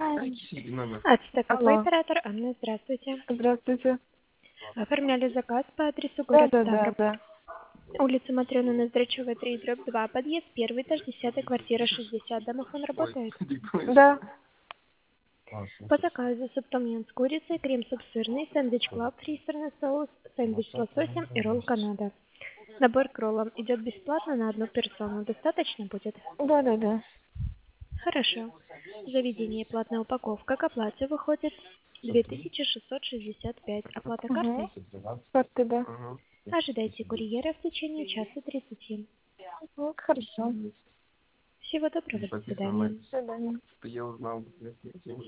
Ацтековый Алло. оператор Анна, здравствуйте. Здравствуйте. Оформляли заказ по адресу Да, город да, да, Ставрополь. да. Улица Матрёны Ноздрачёвой, 3/2, подъезд 1, этаж 10, квартира 60. Домофон работает? Да. По заказу субтомьян с курицей, крем-суп сырный, сэндвич клаб, фрисерный соус, сэндвич с лососем и ролл Канада. Набор к роллам идет бесплатно на одну персону. Достаточно будет? Да, да, да. Хорошо. Заведение платная упаковка к оплате выходит 2665. Оплата Угу. картой? Карты, да. Ожидайте курьера в течение часа 30. Вот, хорошо. Всего доброго, до свидания. До свидания.